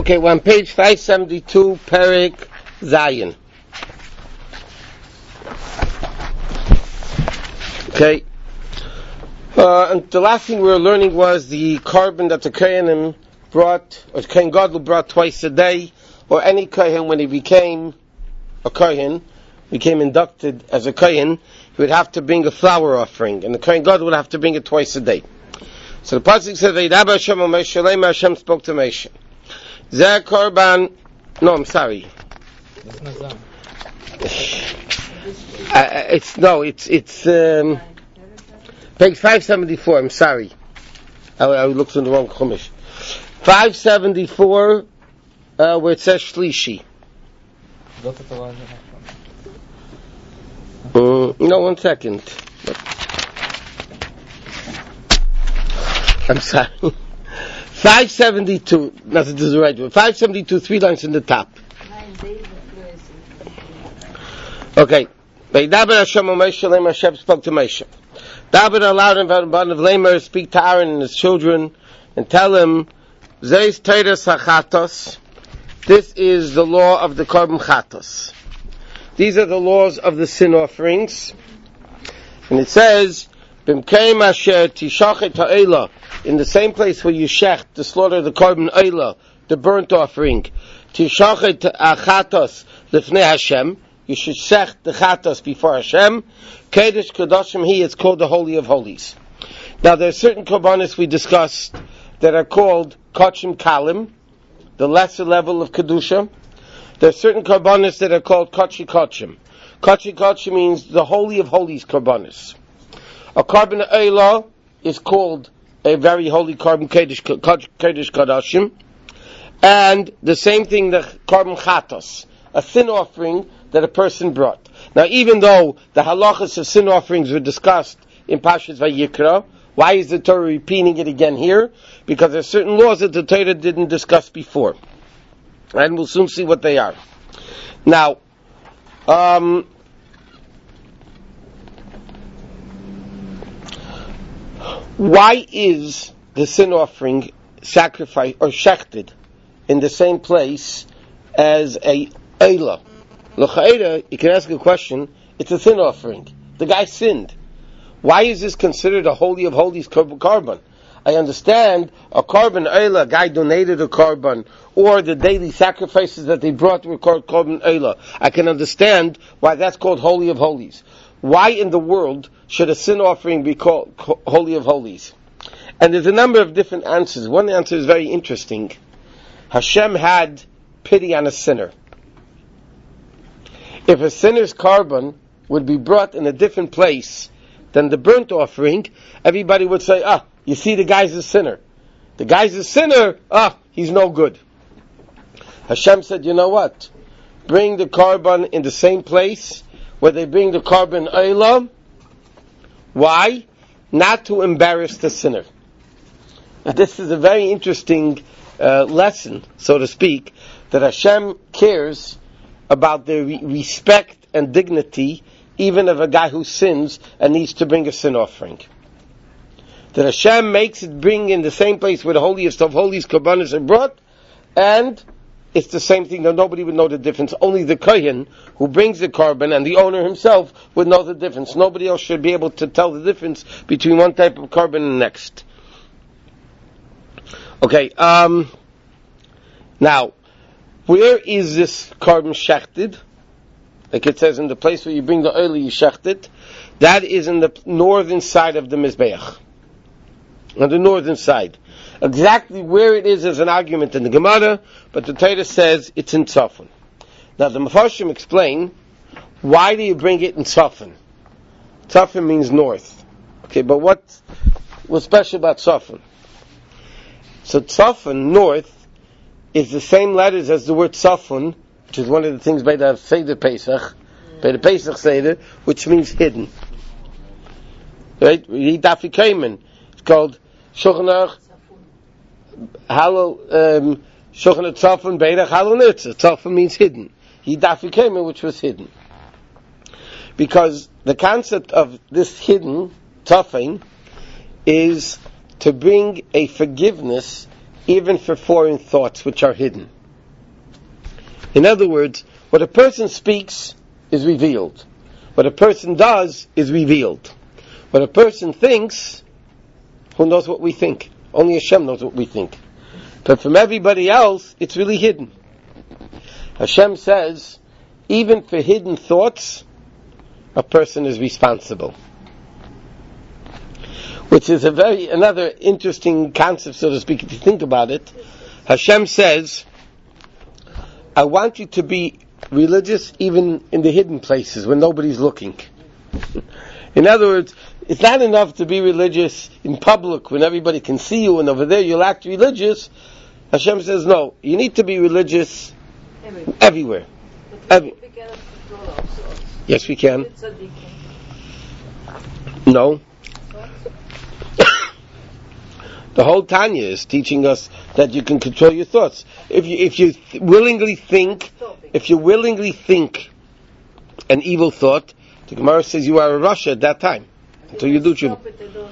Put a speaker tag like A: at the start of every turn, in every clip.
A: Okay, we're on page 572, Perek Zayin. Okay. And the last thing we were learning was the carbon that the Kohanim brought, or Kohen Gadol brought twice a day, or any Kohen when he became a Kohen, became inducted as a Kohen, he would have to bring a flower offering, and the Kohen Gadol would have to bring it twice a day. So the pasuk says, "Vayidabur Hashem el Moshe, Lema Hashem spoke to Moshe." Zeh korban. No, I'm sorry. It's page 574. I'm sorry. I looked in the wrong chumash. 574, where it says Shlishi. No, 1 second. I'm sorry. 572. Nothing is the right word. 572, 3 lines in the top. Okay. Vayidabur Hashem el Moshe, Lema Hashem spoke to Moshe. David allowed him of Lamer speak to Aaron and his children and tell him, Zeis Teiras HaChatos. This is the law of the Korban Chatos. These are the laws of the sin offerings. And it says, B'mkeim asher tishachet ha'ela, in the same place where you shech, to slaughter the Korban Eila, the burnt offering, tishachet achatos lifnei Hashem, you should shech the chatos before Hashem. Kedesh Kodashim Hi, it's called the Holy of Holies. Now there are certain korbanos we discussed that are called Kachim Kalim, the lesser level of Kedusha. There are certain korbanos that are called Kachi Kachim. Kachi Kachim means the Holy of Holies korbanos. A Korban Eilah is called a very holy Korban Kedesh Kodashim. And the same thing, the Korban Chatos, a sin offering that a person brought. Now, even though the halachas of sin offerings were discussed in Parshas Vayikra, why is the Torah repeating it again here? Because there are certain laws that the Torah didn't discuss before. And we'll soon see what they are. Now, why is the sin offering sacrificed or shechted in the same place as a Eilah? L'cha'era, you can ask a question, it's a sin offering. The guy sinned. Why is this considered a Holy of Holies korban? I understand a korban Eilah, a guy donated a korban, or the daily sacrifices that they brought were called korban Eilah. I can understand why that's called Holy of Holies. Why in the world should a sin offering be called Holy of Holies? And there's a number of different answers. One answer is very interesting. Hashem had pity on a sinner. If a sinner's korban would be brought in a different place than the burnt offering, everybody would say, you see the guy's a sinner. The guy's a sinner, he's no good. Hashem said, you know what? Bring the korban in the same place where they bring the korban Eilah. Why? Not to embarrass the sinner. Now, this is a very interesting lesson, so to speak, that Hashem cares about the respect and dignity even of a guy who sins and needs to bring a sin offering. That Hashem makes it bring in the same place where the holiest of holies korbanos are brought, and it's the same thing that nobody would know the difference. Only the Kohen who brings the korban and the owner himself would know the difference. Nobody else should be able to tell the difference between one type of korban and the next. Okay, now, where is this korban shechted? Like it says in the place where you bring the oil, you shecht it. That is in the northern side of the Mizbeach. On the northern side. Exactly where it is an argument in the Gemara, but the Torah says it's in Tzafon. Now the Mefarshim explain, why do you bring it in Tzafon? Tzafon means north. Okay, but what's special about Tzafon? So Tzafon, north, is the same letters as the word Tzafon, which is one of the things by the Seder Pesach, by the Pesach Seder, which means hidden. Right? We eat Afrikamen. It's called Shulchan Aruch Shulchan Tzafon Beirach Halal Nirtzah. Tzafon means hidden. He Afrikamen, which was hidden. Because the concept of this hidden Tzafon is to bring a forgiveness even for foreign thoughts which are hidden. In other words, what a person speaks is revealed. What a person does is revealed. What a person thinks, who knows what we think? Only Hashem knows what we think. But from everybody else, it's really hidden. Hashem says, even for hidden thoughts, a person is responsible. Which is another interesting concept, so to speak, if you think about it. Hashem says, I want you to be religious even in the hidden places when nobody's looking. In other words, it's not enough to be religious in public when everybody can see you and over there you'll act religious. Hashem says, no, you need to be religious everywhere. Yes, we can. No. The whole Tanya is teaching us that you can control your thoughts. If you willingly think an evil thought, the Gemara says you are a Rasha at that time. Until you do tshuva.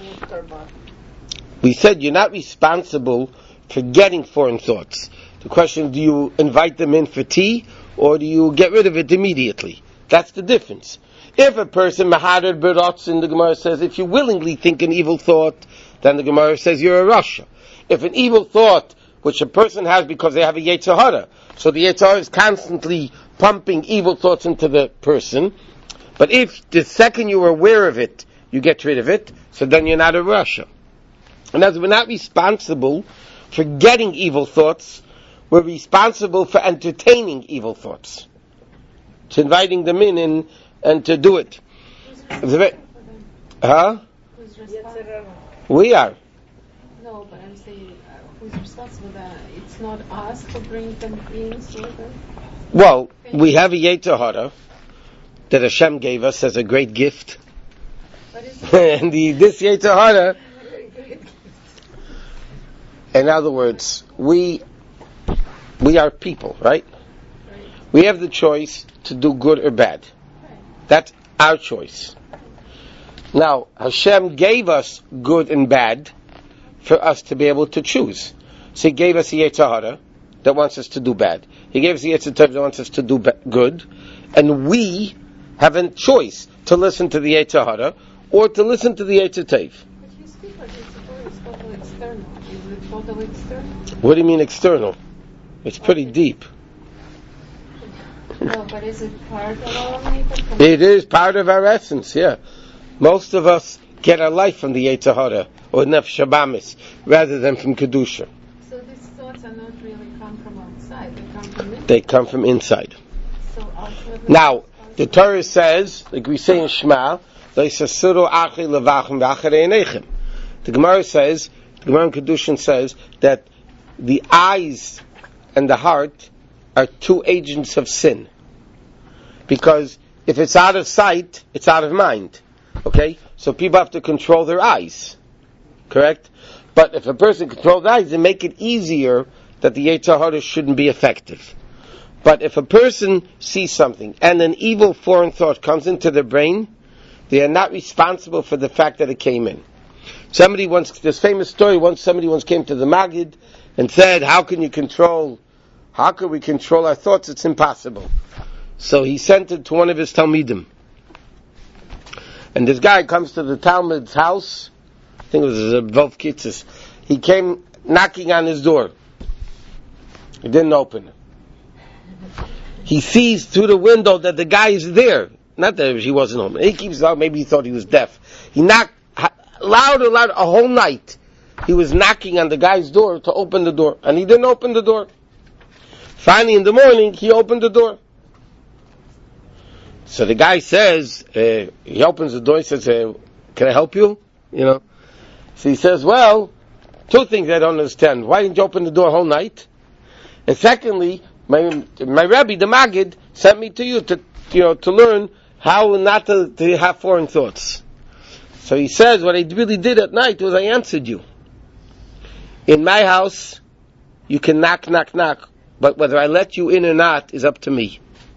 A: We said you're not responsible for getting foreign thoughts. The question, do you invite them in for tea, or do you get rid of it immediately? That's the difference. If a person, Mahadir Beratzin, the Gemara says, if you willingly think an evil thought, then the Gemara says you're a Rasha. If an evil thought, which a person has because they have a Yetzer Hara, so the Yetzer Hara is constantly pumping evil thoughts into the person, but if the second you are aware of it, you get rid of it, so then you're not a Rasha. And as we're not responsible for getting evil thoughts, we're responsible for entertaining evil thoughts. To inviting them in and to do it. Huh? We are.
B: No, but I'm saying, who's responsible that it's not us to bring them in, sort of?
A: Well, we have a Yetzer Hara that Hashem gave us as a great gift. And this Yetzer Hara, in other words, we are people, right? We have the choice to do good or bad. That's our choice. Now, Hashem gave us good and bad for us to be able to choose. So He gave us a Yetzer Hara that wants us to do bad. He gave us a Yetzer Tov that wants us to do good. And we have a choice to listen to the Yetzer Hara or to listen to the Yetzer Tov.
B: But you speak like it's totally external. Is it totally external?
A: What do you mean external? It's pretty deep.
B: No, but is it part of our makeup?
A: It is part of our essence, yeah. Most of us get our life from the Yetzer Hara or Nefesh Habamis rather than from Kedusha.
B: So these thoughts are not really come from outside, they come from inside.
A: They come from inside.
B: So ultimately,
A: now, the Torah says, like we say in Shema, the Gemara says, the Gemara in Kedushin says that the eyes and the heart are two agents of sin. Because if it's out of sight, it's out of mind. Okay? So people have to control their eyes. Correct? But if a person controls their eyes, they make it easier that the Yetzer Hara shouldn't be effective. But if a person sees something and an evil foreign thought comes into their brain, they are not responsible for the fact that it came in. This famous story, somebody once came to the Maggid and said, how can we control our thoughts? It's impossible. So he sent it to one of his Talmidim. And this guy comes to the Talmud's house, I think it was Wolf Kitzes. He came knocking on his door. He didn't open it. He sees through the window that the guy is there. Not that he wasn't home. He keeps out, maybe he thought he was deaf. He knocked louder, a whole night. He was knocking on the guy's door to open the door. And he didn't open the door. Finally in the morning, he opened the door. So the guy says, he opens the door, he says, can I help you? So he says, well, two things I don't understand. Why didn't you open the door the whole night? And secondly, my Rebbe, the Maggid, sent me to you to learn how not to have foreign thoughts. So he says, what I really did at night was I answered you. In my house, you can knock, but whether I let you in or not is up to me.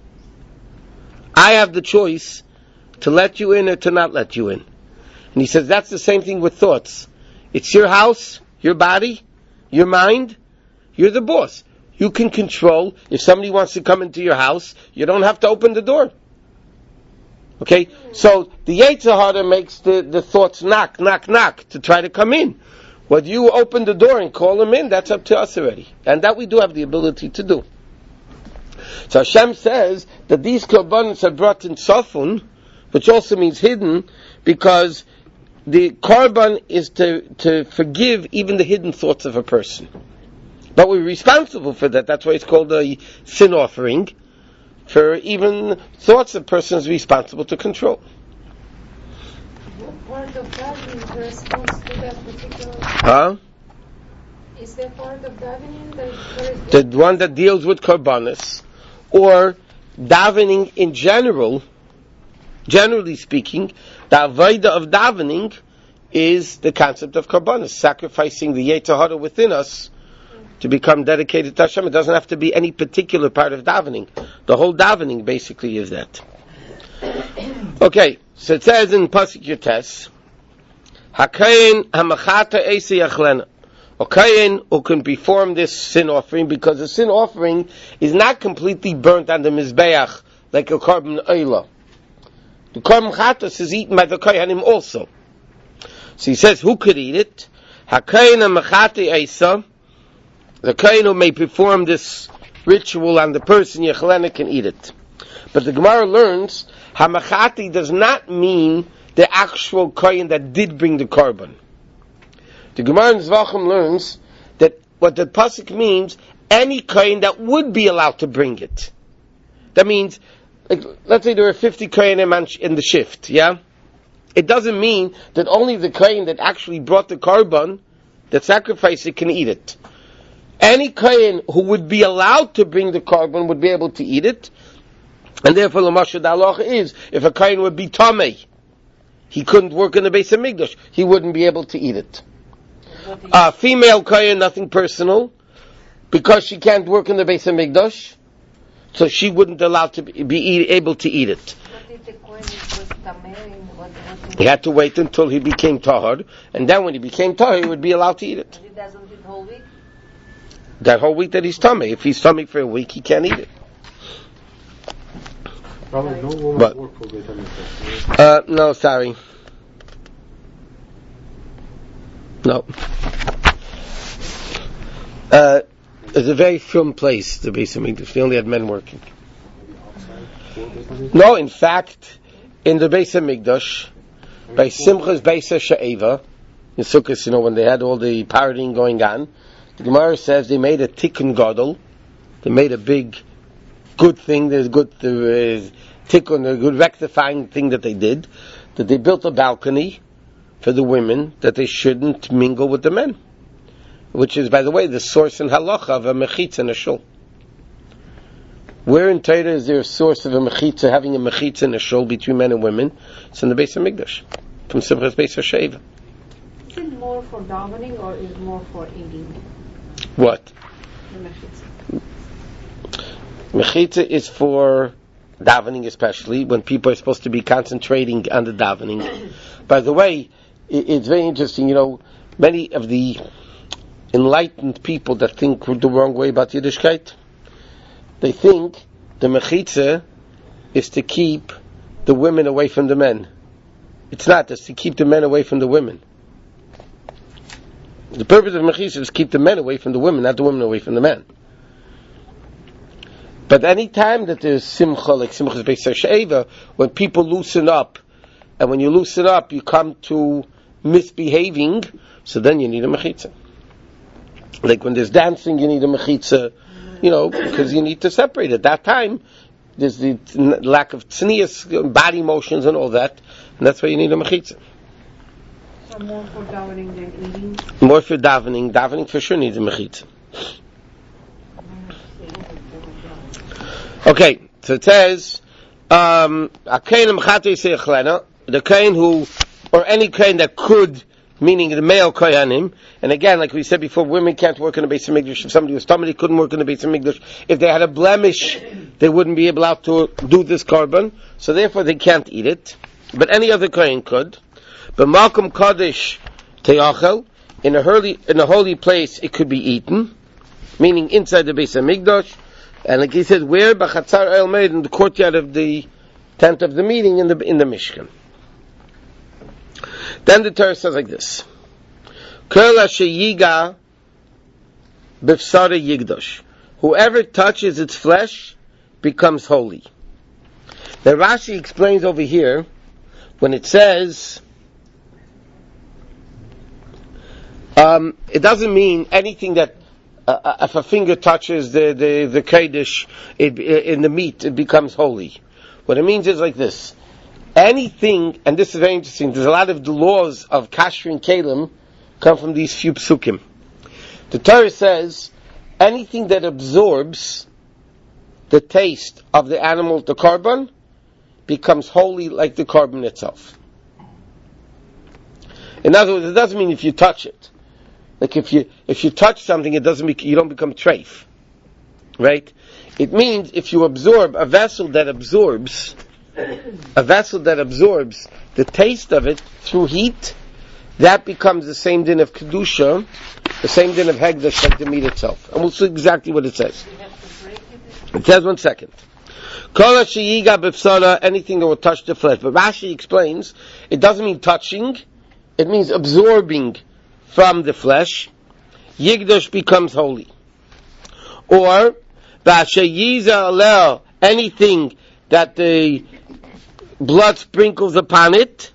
A: I have the choice to let you in or to not let you in. And he says that's the same thing with thoughts. It's your house, your body, your mind, You're the boss. You can control. If somebody wants to come into your house, you don't have to open the door. Okay? So the Yetzer Hara makes the thoughts knock, knock, knock to try to come in. Whether you open the door and call them in, that's up to us already. And that we do have the ability to do. So Hashem says that these korbanos are brought in sofun, which also means hidden, because the korban is to forgive even the hidden thoughts of a person. But we're responsible for that. That's why it's called a sin offering, for even thoughts a person is responsible to control.
B: What part of davening corresponds to that particular?
A: Huh?
B: Is there part of davening that corresponds?
A: The one that deals with korbanos, or davening in general, generally speaking, the avodah of davening is the concept of korbanos, sacrificing the Yetzer Hara within us to become dedicated to Hashem. It doesn't have to be any particular part of davening. The whole davening basically is that. Okay, so it says in Pasuk Yotes, Hakayin hamachata eisi yachlena. A kayin who can perform this sin offering, because the sin offering is not completely burnt on the mizbeach like a korban oila. The korban chatas is eaten by the kohanim also. So he says, who could eat it? Hakayin hamachata eisa. The kohen who may perform this ritual on the person, Yechlena, can eat it. But the Gemara learns, Hamachati does not mean the actual kohen that did bring the korban. The Gemara in Zvachim learns that what the pasuk means, any kohen that would be allowed to bring it. That means, like, let's say there are 50 kohenim in the shift, yeah? It doesn't mean that only the kohen that actually brought the korban, that sacrificed it, can eat it. Any kohen who would be allowed to bring the korban would be able to eat it, and therefore the Mashad halacha is, if a kohen would be tamei, he couldn't work in the Beis HaMikdash, he wouldn't be able to eat it. Female kohen, nothing personal, because she can't work in the Beis HaMikdash, so she wouldn't allow to be able to eat it.
C: But if the kohen was tamei,
A: he had to wait until he became tahor, and then when he became tahor, he would be allowed to eat it.
C: he doesn't eat whole week?
A: That whole week that he's tummy. If he's tummy for a week, he can't eat it.
D: Probably no woman work for Beit HaMikdash.
A: No, sorry. No. It's a very firm place, the Beis HaMikdash. They only had men working. No, in fact, in the Beis HaMikdash, by Simchas Beis HaSha'eva, in Sukkot, when they had all the partying going on, the Gemara says they made a tikkun gadol. They made a big, good thing. There's good tikkun, a good rectifying thing that they did. That they built a balcony for the women that they shouldn't mingle with the men, which is, by the way, the source in halacha of a mechitza in a shul. Where in Torah is there a source of a mechitza, having a mechitza in a shul between men and women? It's in the Beis HaMikdash, from Simchas Beis HaSheva.
B: Is it more for davening or is it more for eating?
A: What?
B: The mechitza.
A: Mechitza is for davening, especially when people are supposed to be concentrating on the davening. By the way, it's very interesting. Many of the enlightened people that think the wrong way about Yiddishkeit, they think the mechitza is to keep the women away from the men. It's not. It's to keep the men away from the women. The purpose of mechitza is to keep the men away from the women, not the women away from the men. But any time that there's simcha, like Simchas Beis HaSheva, when people loosen up, and when you loosen up, you come to misbehaving, so then you need a mechitza. Like when there's dancing, you need a mechitza, because you need to separate. At that time, there's the lack of tznius, body motions and all that, and that's why you need a mechitza.
B: So more for davening than eating?
A: More for davening. Davening for sure needs a mechitza. Okay, so it says, the kain who, or any kain that could, meaning the male kohanim, and again, like we said before, women can't work in the Beis HaMikdash. If somebody was somebody couldn't work in the Beis HaMikdash. If they had a blemish, they wouldn't be able to do this korban, so therefore they can't eat it. But any other kohen could. But Malkum Kodesh Te'achel, in a holy place, it could be eaten. meaning inside the Beis Hamikdash. And like he said, where? B'chatzar el made, in the courtyard of the tent of the meeting in the Mishkan. Then the Torah says like this: Kol asher yiga b'fsara yigdosh. Whoever touches its flesh becomes holy. Now Rashi explains over here, when it says, it doesn't mean anything that, if a finger touches the Kodesh in the meat, it becomes holy. What it means is like this: anything, and this is very interesting, there's a lot of the laws of kasher and kelim come from these few psukim. The Torah says, anything that absorbs the taste of the animal, the korban, becomes holy like the korban itself. In other words, it doesn't mean if you touch it. Like if you touch something, it doesn't you don't become treif, right? It means if you absorb a vessel that absorbs the taste of it through heat, that becomes the same din of kedusha, the same din of hegdash like the meat itself. And we'll see exactly what it says. It says, one second. Kol asher yiga b'fsara, anything that will touch the flesh. But Rashi explains, it doesn't mean touching, it means absorbing from the flesh. Yigdosh becomes holy. Or, b'asher yiza aleh, anything that the blood sprinkles upon it,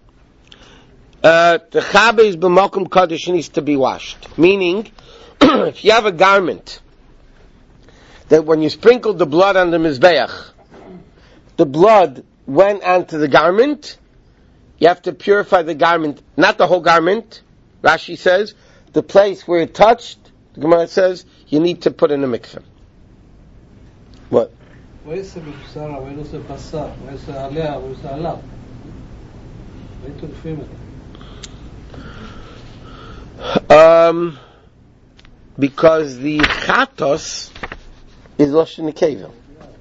A: the chabez b'makom kadosh needs to be washed. Meaning, if you have a garment that when you sprinkled the blood on the mizbeach, the blood went onto the garment, you have to purify the garment, not the whole garment. Rashi says, the place where it touched, the Gemara says, you need to put in a mikveh. What? Because the chatos is lashon nekeva,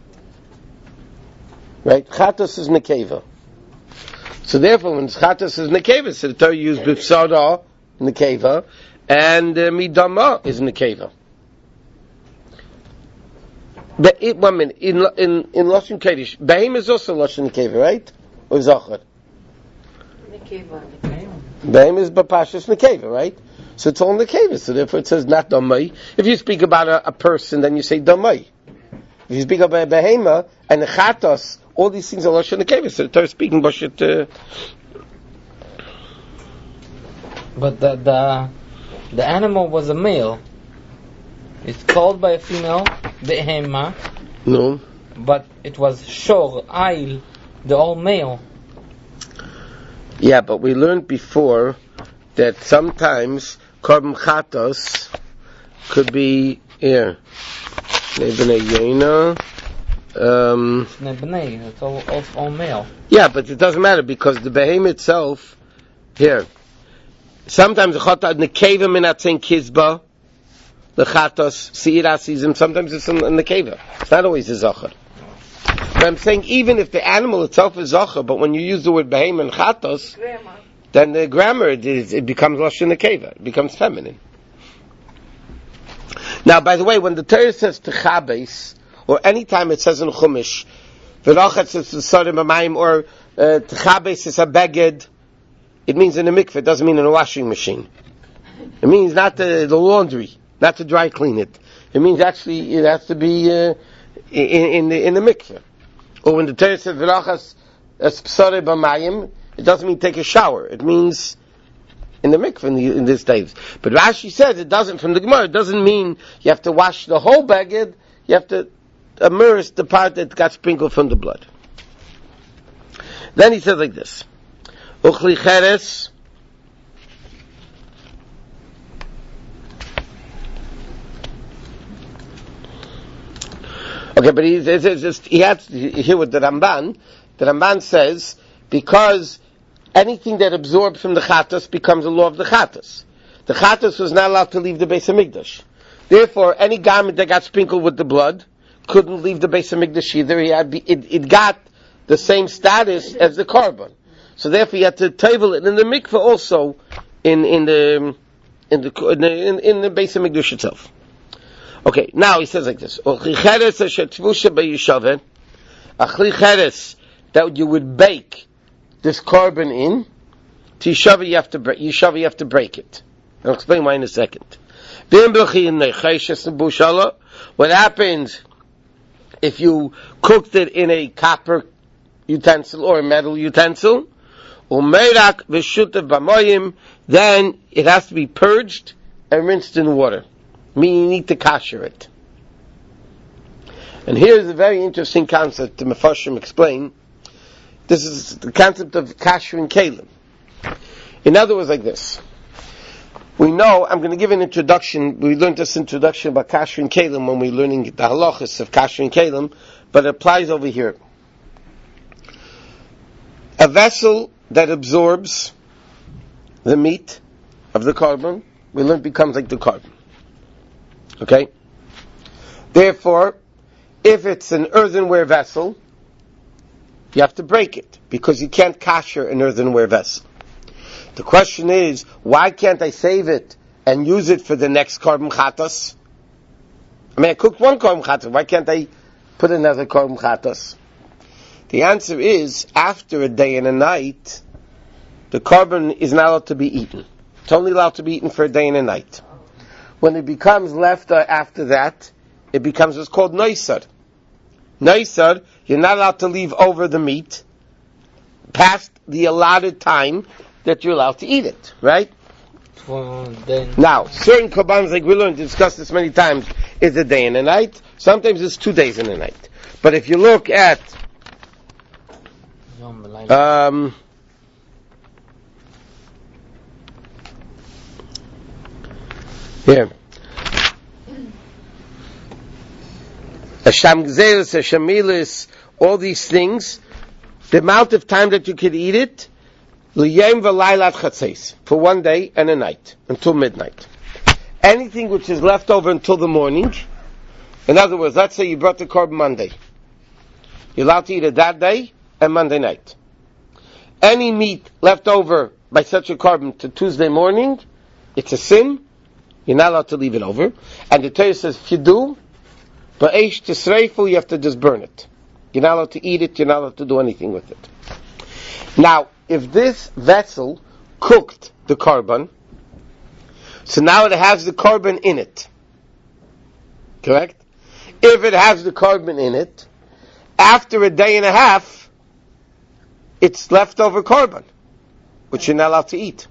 A: right? Chatos is nekeva. So therefore, when chatos is nekeva, so the Torah used b'fsara nekeva, and midama is nekeva. But 1 minute, in lashon kodesh, behem is also lashon nekeva, right? Or zachar?
C: Nekeva.
A: Behem is b'pashas nekeva, right? So it's all nekeva. So therefore, it says not damai. If you speak about a person, then you say damai. If you speak about a behema and a chatos, all these things are lashon nekeva. So the Torah is speaking b'shet.
E: But the animal was a male. It's called by a female, behema.
A: No.
E: But it was shor, ail, the all male.
A: Yeah, but we learned before that sometimes korban chatos could be here. Nebnei Yena.
E: Nebnei, it's all male.
A: Yeah, but it doesn't matter because the behem itself here. Sometimes the chata nekeva minatzin kizba, the chatos seira season. Sometimes it's in the nekeva. It's not always a zachar. But I'm saying even if the animal itself is zachar, but when you use the word behem and chatos, then the grammar it becomes lashon nekeva. It becomes feminine. Now, by the way, when the Torah says techabes, or any time it says in Chumash, v'rachatz is sarim b'mayim, or techabes is a beged, it means in a mikveh. It doesn't mean in a washing machine. It means not the laundry, not to dry clean it. It means actually it has to be in the mikveh. Or when the Torah says v'rachatz is sarim b'mayim, it doesn't mean take a shower. It means in the mikveh in these days. But Rashi says it doesn't, from the Gemara, it doesn't mean you have to wash the whole beged, you have to immerse the part that got sprinkled from the blood. Then he says like this, Uchli cheres, okay, but he had here with the Ramban says, because anything that absorbs from the chatos becomes a law of the chatos. The chatos was not allowed to leave the Beis Hamikdash. Therefore, any garment that got sprinkled with the blood couldn't leave the Beis Hamikdash either. It got the same status as the korban. So therefore, you had to table it in the mikveh also in the Beis Hamikdash itself. Okay, now he says like this. Achli cheres that you would bake this carbon in, Tishava you have to break. Yishava you have to break it. I'll explain why in a second. What happens if you cooked it in a copper utensil or a metal utensil? Then it has to be purged and rinsed in water. Meaning you need to kasher it. And here's a very interesting concept the Mefarshim explain. This is the concept of kashering kelim. In other words, like this. We know, I'm going to give an introduction, we learned this introduction about kashering kelim when we're learning the halachas of kashering kelim, but it applies over here. A vessel that absorbs the meat of the carbon, we learned becomes like the carbon. Okay? Therefore, if it's an earthenware vessel, you have to break it, because you can't kasher an earthenware vessel. The question is, why can't I save it and use it for the next carbon chatas? I mean, I cooked one carbon chatas, why can't I put another carbon chatas? The answer is, after a day and a night, the carbon is not allowed to be eaten. It's only allowed to be eaten for a day and a night. When it becomes left after that, it becomes what's called noisar. Noisar, you're not allowed to leave over the meat past the allotted time that you're allowed to eat it, right? Now, certain korbanos, like we learned, discussed this many times, is a day and a night. Sometimes it's 2 days and a night. But if you look at here, Hasham Gzelis, Hashamilis, all these things, the amount of time that you could eat it, for 1 day and a night, until midnight. Anything which is left over until the morning, in other words, let's say you brought the carbon Monday. You're allowed to eat it that day and Monday night. Any meat left over by such a carbon to Tuesday morning, it's a sin. You're not allowed to leave it over. And the Torah says, if you do, ba'esh tisreifu, you have to just burn it. You're not allowed to eat it, you're not allowed to do anything with it. Now, if this vessel cooked the carbon, so now it has the carbon in it. Correct? If it has the carbon in it, after a day and a half, it's leftover carbon, which you're not allowed to eat.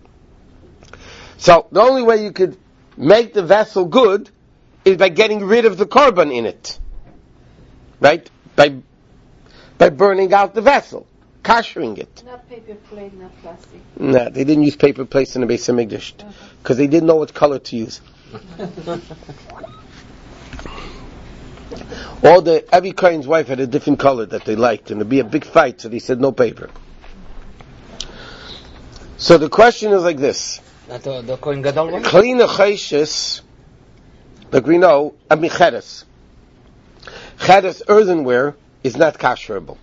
A: So, the only way you could make the vessel good is by getting rid of the carbon in it. Right? By burning out the vessel. Kashering it.
C: Not paper plate, not plastic.
A: No, they didn't use paper plates in the Beis Hamikdash because they didn't know what color to use. Every Kohen's wife had a different color that they liked, and there'd be a big fight, so they said no paper. So the question is like this:
E: The Kohen Gadol one?
A: Klina Chayshes, like we know, Cheres. Cheres earthenware is not kasherable.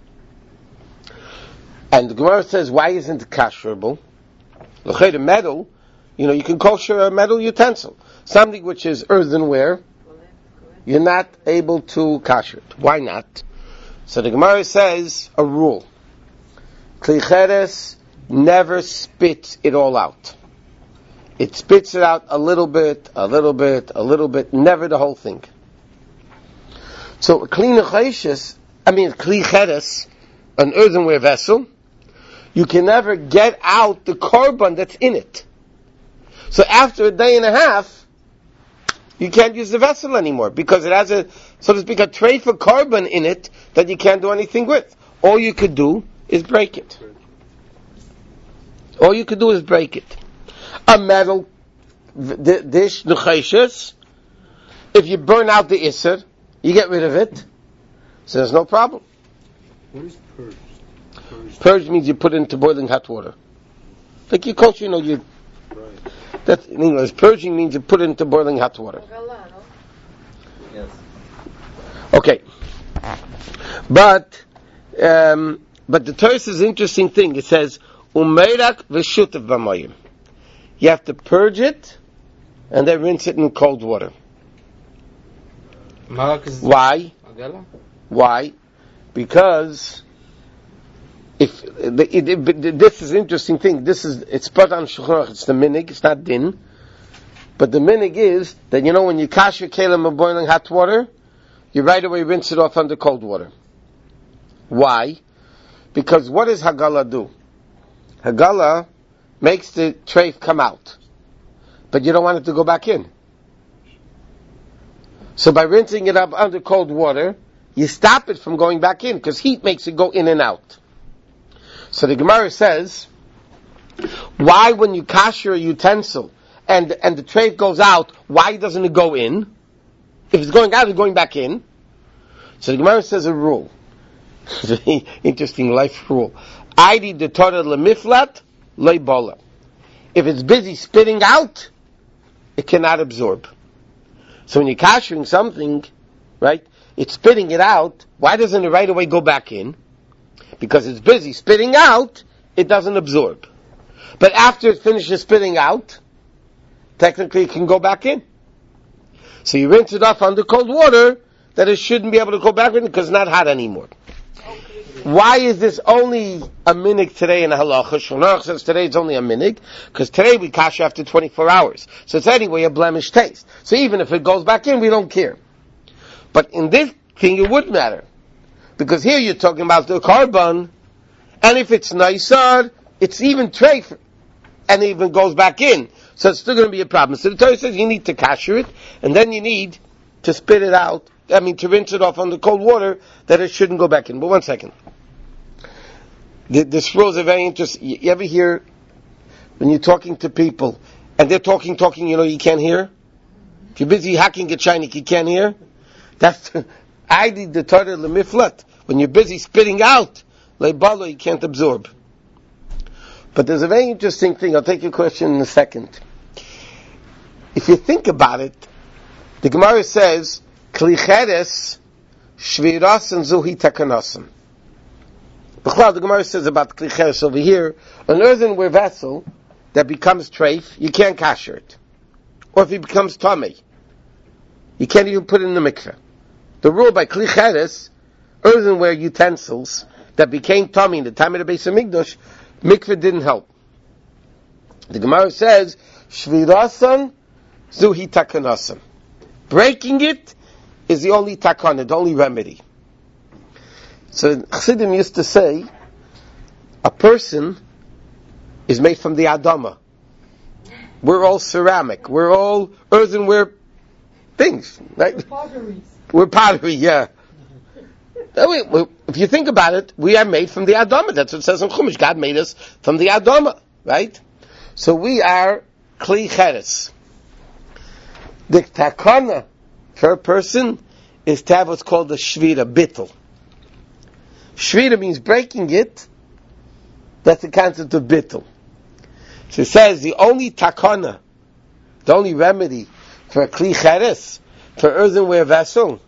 A: And the Gemara says, why isn't it kasherable? The metal, you can kosher a metal utensil. Something which is earthenware, you're not able to kasher it. Why not? So the Gemara says a rule. Kli cheres never spits it all out. It spits it out a little bit, never the whole thing. So kli cheres, an earthenware vessel, you can never get out the carbon that's in it. So after a day and a half, you can't use the vessel anymore because it has so to speak, a tray for carbon in it that you can't do anything with. All you could do is break it. A metal dish, nuchayshes, if you burn out the isser, you get rid of it, so there's no problem.
D: What is purged?
A: Purge means you put it into boiling hot water. Like your culture, right. That's in English. Purging means you put it into boiling hot water.
E: Yes.
A: Okay. But the Torah is an interesting thing. It says, Umeirak v'shutav b'mayim. You have to purge it, and then rinse it in cold water. Why? Why? Because if this is an interesting thing. It's put on Shulchan Aruch. It's the minig. It's not din. But the minig is that when you kash your kelim of boiling hot water, you right away rinse it off under cold water. Why? Because what does Hagala do? Hagala makes the treif come out, but you don't want it to go back in. So by rinsing it up under cold water, you stop it from going back in, because heat makes it go in and out. So the Gemara says, why when you kasher a utensil and the treif goes out, why doesn't it go in? If it's going out, it's going back in. So the Gemara says a rule. It's a very interesting life rule. Aidi de Torah lemiflat leibola. If it's busy spitting out, it cannot absorb. So when you're kashering something, right, it's spitting it out, why doesn't it right away go back in? Because it's busy spitting out, it doesn't absorb. But after it finishes spitting out, technically it can go back in. So you rinse it off under cold water, that it shouldn't be able to go back in because it's not hot anymore. Why is this only a minig today in a halacha? Shulchan Aruch says today it's only a minig, because today we kasher after 24 hours. So it's anyway a blemished taste. So even if it goes back in, we don't care. But in this thing it would matter. Because here you're talking about the carbon, and if it's nicer, it's even treif, and it even goes back in. So it's still going to be a problem. So the Torah says you need to kasher it, and then you need to spit it out, to rinse it off under cold water, that it shouldn't go back in. But one second. This rules are very interesting. You ever hear, when you're talking to people, and they're talking, you can't hear? If you're busy hacking a chinik, you can't hear? That's, I did the Torah lemiflat. When you're busy spitting out, leibalo, you can't absorb. But there's a very interesting thing. I'll take your question in a second. If you think about it, the Gemara says, Kli cheres, shvirasan zuhi takanasan. The Gemara says about Kli cheres over here, an earthenware vessel that becomes treif, you can't kasher it. Or if it becomes tamei, you can't even put it in the mikveh. The rule by Kli cheres, earthenware utensils that became tamei in the time of the Beis Hamikdash, mikveh didn't help. The Gemara says, shvirasan zuhi takanasan. Breaking it is the only takana, the only remedy. So Chassidim used to say, a person is made from the Adama. We're all ceramic. We're all earthenware things, right? We're pottery, yeah. If you think about it, we are made from the Adama. That's what it says in Chumash. God made us from the Adama, right? So we are Kli cheres. The takana for a person is to have what's called a shvira, bittul. Shvira means breaking it. That's the concept of bittul. So it says the only takana, the only remedy for a kli cheres, for earthenware vessel,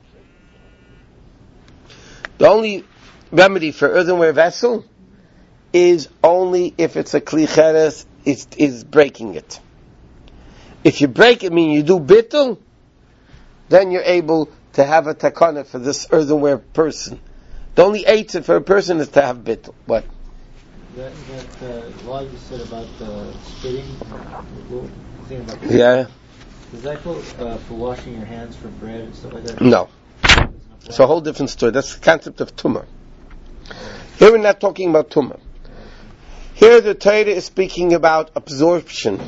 A: the only remedy for earthenware vessel is only if it's a kli cheres, is breaking it. If you break it, meaning you do bittul, then you're able to have a takana for this earthenware person. The only eitzah for a person is to have bittul. What?
F: That law you said about spitting, thing about
A: yeah.
F: Does that go for washing your hands for bread and stuff like that?
A: No. It's a whole different story. That's the concept of tumah. Here we're not talking about tumah. Here the Torah is speaking about absorption.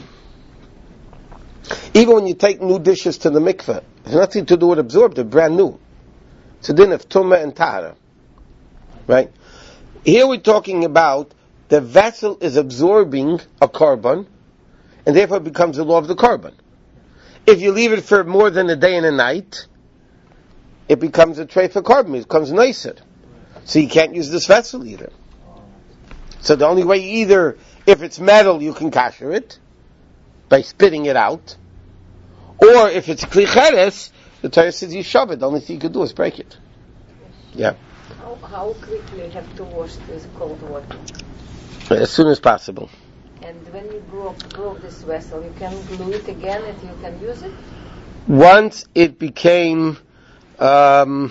A: Even when you take new dishes to the mikveh, it has nothing to do with absorb, they're brand new. It's a din of tumah and tahara. Right? Here we're talking about the vessel is absorbing a carbon, and therefore it becomes the law of the carbon. If you leave it for more than a day and a night, it becomes a tray for carbon, it becomes nicer. So you can't use this vessel either. So the only way either, if it's metal, you can kasher it, by spitting it out, or if it's kli cheres, the Torah says you shove it. The only thing you can do is break it. Yeah.
C: How quickly you have to wash this cold water?
A: As soon as possible.
C: And when you broke this vessel, you can glue it again and you can use it?
A: Once it became
E: Tame?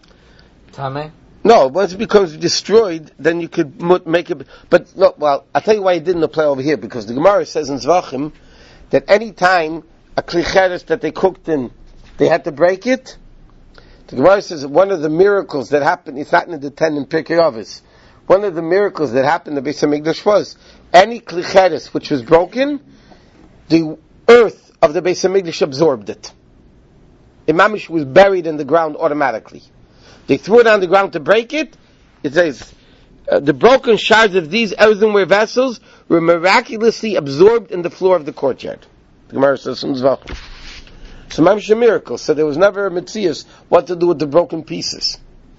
A: No, once it becomes destroyed, then you could make it. But no, well, I'll tell you why it didn't apply over here, because the Gemara says in Zvachim that any time a klicheres that they cooked in, they had to break it. The Gemara says that one of the miracles that happened, it's not in the 10 in Pirkei Avos, one of the miracles that happened in the Beis HaMikdash was any klicheres which was broken, the earth of the Beis HaMikdash absorbed it. Imamish was buried in the ground automatically. They threw it on the ground to break it. It says, the broken shards of these earthenware vessels were miraculously absorbed in the floor of the courtyard. The Gemara says, so Mamish a miracle. So there was never a mitzias what to do with the broken pieces.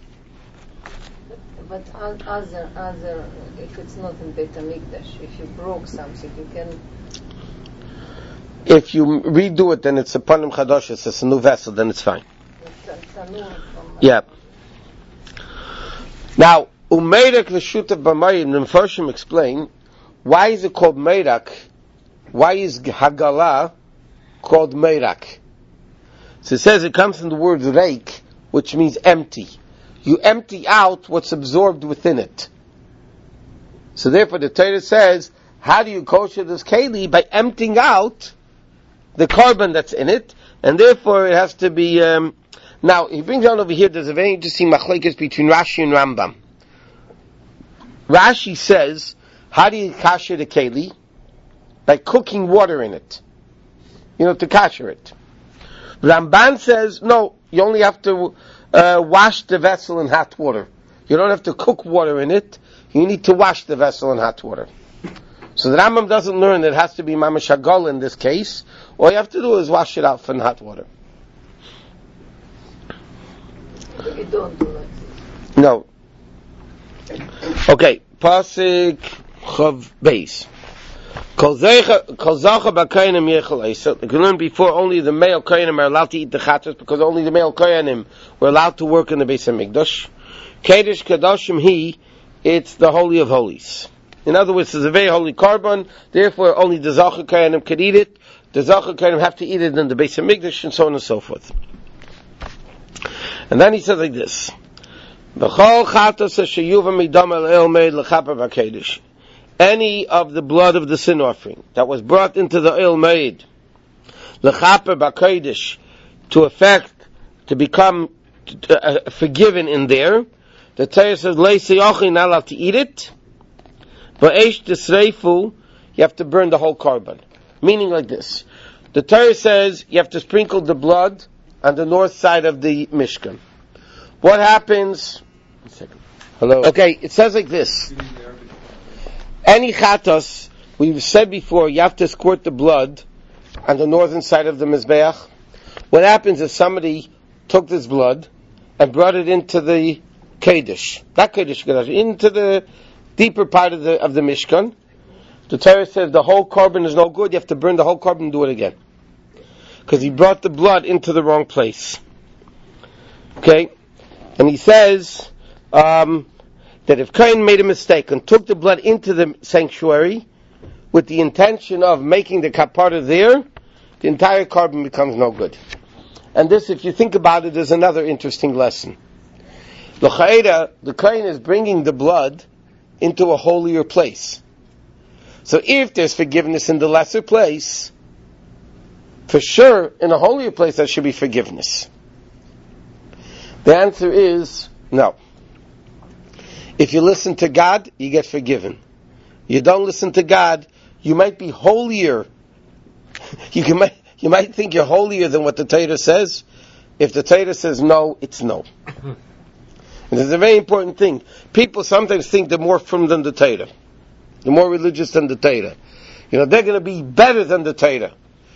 C: But other, if it's not in Beit HaMikdash, if you broke something, you can...
A: If you redo it, then it's a panim chadosh, it's a new vessel, then it's fine. Yeah. Now, Umeirak L'shutav B'mayim, the Mepharshim explain, why is it called Meirak? Why is Hagalah called Meirak? So it says it comes from the word Reik, which means empty. You empty out what's absorbed within it. So therefore the Torah says, how do you kosher this keli? By emptying out the carbon that's in it, and therefore it has to be... Now, he brings down over here, there's a very interesting machlekes between Rashi and Rambam. Rashi says, how do you kasher the keli? By cooking water in it. To kasher it. Ramban says, no, you only have to wash the vessel in hot water. You don't have to cook water in it. You need to wash the vessel in hot water. So the Rambam doesn't learn that it has to be mamash hagol in this case. All you have to do is wash it out in hot water.
C: You don't do it.
A: No. Okay. Pasuk Chav Beis. Kol zacha b'koyanim yechol eisa. You can learn before only the male koyanim are allowed to eat the chatas, because only the male koyanim were allowed to work in the Beis HaMikdash. Kedesh Kedoshim it's the Holy of Holies. In other words, it's a very holy carbon, therefore only the zacha koyanim could eat it. The zacha koyanim have to eat it in the Beis HaMikdash, and so on and so forth. And then he says like this: B'chol chatos sheyuva midam el meid lechaper v'kedesh. Any of the blood of the sin offering that was brought into the oil made lechaper b'kedesh to become forgiven in there, the Torah says leisei ochin, not allowed to eat it. But eish tisreifu, you have to burn the whole carbon. Meaning like this: the Torah says you have to sprinkle the blood on the north side of the Mishkan. What happens? 1 second. Hello. Okay, it says like this. Any chatos, we've said before, you have to squirt the blood on the northern side of the Mizbeach. What happens if somebody took this blood and brought it into the Kodesh, not Kodesh, into the deeper part of the Mishkan? The Torah says the whole carbon is no good, you have to burn the whole carbon and do it again. Because he brought the blood into the wrong place. Okay? And he says that if Cain made a mistake and took the blood into the sanctuary with the intention of making the kapara there, the entire carbon becomes no good. And this, if you think about it, is another interesting lesson. The Cain is bringing the blood into a holier place. So if there's forgiveness in the lesser place, for sure, in a holier place, there should be forgiveness. The answer is no. If you listen to God, you get forgiven. You don't listen to God, you might be holier. You might think you're holier than what the Torah says. If the Torah says no, it's no. And it's a very important thing. People sometimes think they're more firm than the Torah. They're more religious than the Torah. They're going to be better than the Torah.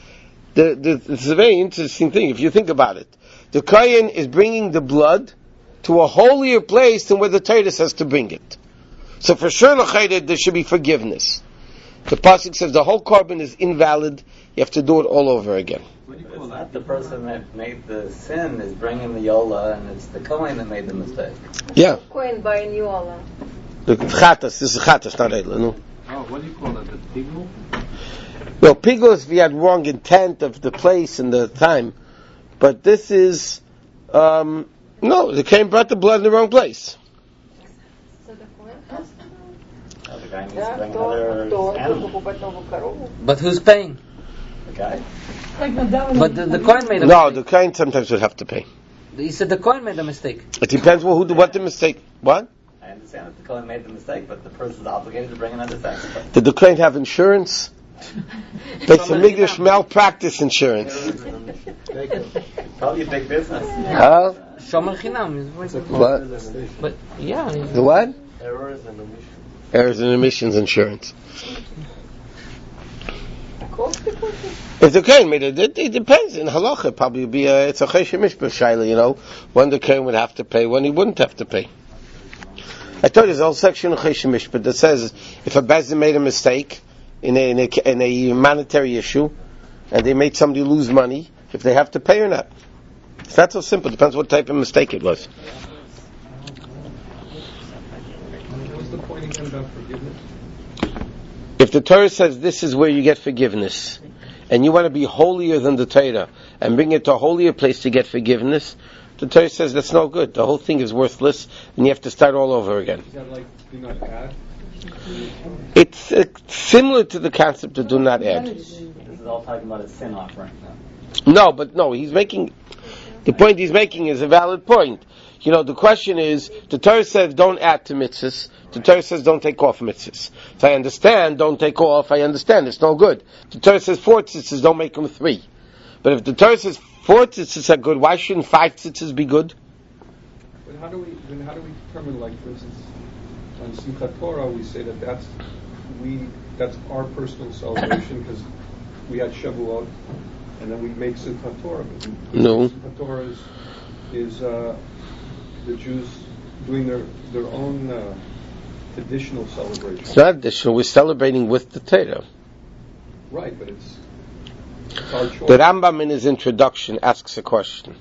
A: It's a very interesting thing if you think about it. The Kohen is bringing the blood to a holier place than where the Torah says to bring it. So for sure, there should be forgiveness. The pasuk says the whole carbon is invalid. You have to do it all over again.
G: It's not the person that made the sin is bringing the yola, and it's the Kohen that made the mistake.
A: Yeah.
C: Kohen buying yola.
A: The chatas. This is chatas, not eila. No.
D: Oh, what do you call it? The pigul?
A: Well, pigul is if you had wrong intent of the place and the time, but this is No, the Kohen brought the blood in the wrong place.
B: So the Kohen has to know?
G: The guy needs to bring another animal.
E: But who's paying?
G: The guy?
E: But the Kohen made a
A: No,
E: mistake.
A: the Kohen sometimes would have to pay.
E: He said the Kohen made a mistake.
A: It depends what the mistake. What?
G: I understand that the Kohen made the mistake, but the person's obligated to bring another sacrifice.
A: Did the Kohen have insurance? Beit HaMikdash malpractice insurance.
G: Probably a big business.
A: Huh?
E: Shomer Chinam.
A: What?
E: But yeah.
A: The what?
D: Errors and omissions.
A: Errors and omissions insurance. If the Kohen made it depends. In halacha, it probably would be it's a chesed mishpah shaila, you know, when the Kohen would have to pay, when he wouldn't have to pay. I told you there's a whole section of chesed mishpah that says if a bezdin made a mistake in a monetary issue, and they made somebody lose money, if they have to pay or not. It's not so simple. It depends what type of mistake it was.
D: What's the point again about forgiveness?
A: If the Torah says this is where you get forgiveness, and you want to be holier than the Torah, and bring it to a holier place to get forgiveness, the Torah says that's no good. The whole thing is worthless, and you have to start all over again.
D: Is that like do not add?
A: It's similar to the concept of do not add.
G: This is all talking about a sin offering.
A: No, the point he's making is a valid point. You know, the question is, the Torah says don't add to mitzvahs. The Torah says don't take off mitzvahs. So I understand, don't take off, I understand, it's no good. The Torah says 4 tzitzis, don't make them 3. But if the Torah says 4 tzitzis are good, why shouldn't 5 tzitzis be good?
D: But how do we determine, like, for instance, on Simchat Torah, we say that's our personal celebration because we had Shavuot, and then we make Simchat Torah.
A: No.
D: Simchat Torah is the Jews doing their own traditional celebration.
A: It's not additional, we're celebrating with the Torah.
D: Right, but it's our choice.
A: The Rambam in his introduction asks a question.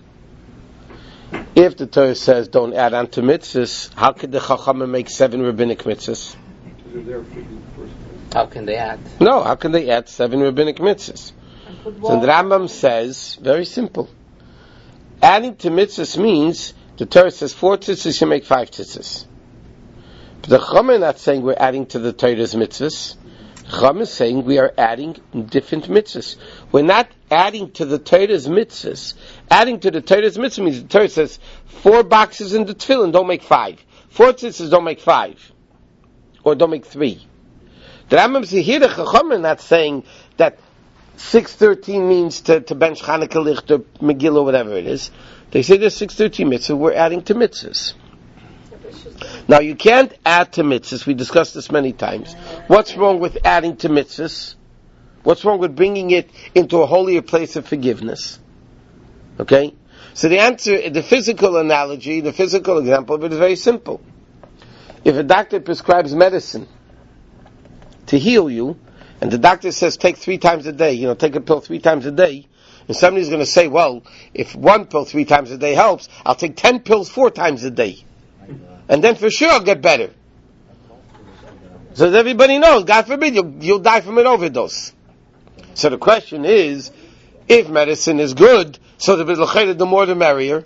A: If the Torah says don't add on to mitzvahs, how could the Chachamim make 7 rabbinic mitzvahs?
D: They're there for the first place.
E: How can they add?
A: No, how can they add 7 rabbinic mitzvahs? So the Rambam says, very simple. Adding to mitzvahs means, the Torah says 4 tzitzis, you make 5 tzitzis. But the Chachamim are not saying we're adding to the Torah's mitzvahs. The Chachamim is saying we are adding different mitzvahs. We're not adding to the Torah's mitzvahs. Adding to the Torah's mitzvah means the Torah says 4 boxes in the tefillin, don't make 5. 4 tzitzis, don't make 5. Or don't make 3. The Rambam says here the Chachamim are not saying that 613 means to bench Chanukah Licht or Megillah, whatever it is. They say there's 613 mitzvahs, we're adding to mitzvahs. Now you can't add to mitzvahs, we discussed this many times. What's wrong with adding to mitzvahs? What's wrong with bringing it into a holier place of forgiveness? Okay? So the answer, the physical analogy, the physical example of it is very simple. If a doctor prescribes medicine to heal you, and the doctor says take 3 times a day, take a pill 3 times a day, and somebody's going to say, well, if 1 pill 3 times a day helps, I'll take 10 pills 4 times a day. And then for sure I'll get better. So as everybody knows, God forbid, you'll die from an overdose. So the question is, if medicine is good, so the more the merrier.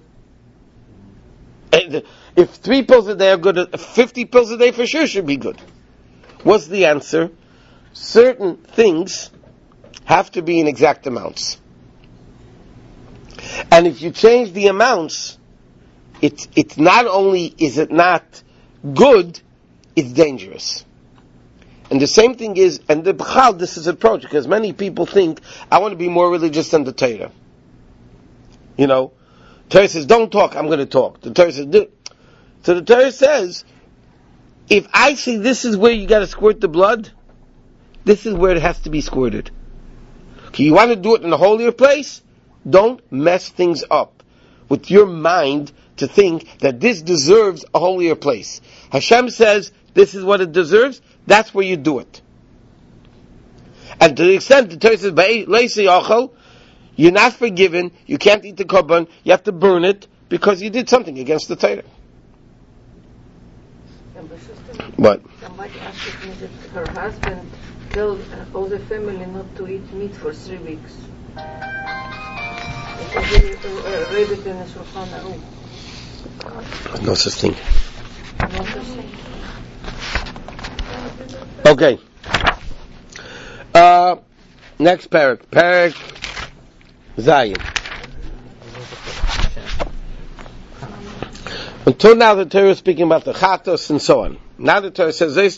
A: And if 3 pills a day are good, 50 pills a day for sure should be good. What's the answer? Certain things have to be in exact amounts. And if you change the amounts, it's not only is it not good, it's dangerous. And the same thing is, and the B'chal, this is approach, because many people think, I want to be more religious than the Torah. Torah says, don't talk, I'm going to talk. The Torah says, do. So the Torah says, if I say this is where you got to squirt the blood, this is where it has to be squirted. Okay, you want to do it in a holier place? Don't mess things up with your mind to think that this deserves a holier place. Hashem says, this is what it deserves, that's where you do it. And to the extent the Torah says, you're not forgiven, you can't eat the korban, you have to burn it, because you did something against the Torah. What?
C: Somebody asked me that her husband told all the family not to eat meat for 3 weeks. read it in the Shulchan Aruch.
A: No such thing.
C: No such thing.
A: Okay. Next parak. Parak Zayin. Until now the Torah is speaking about the Chatos and so on. Now the Torah says, this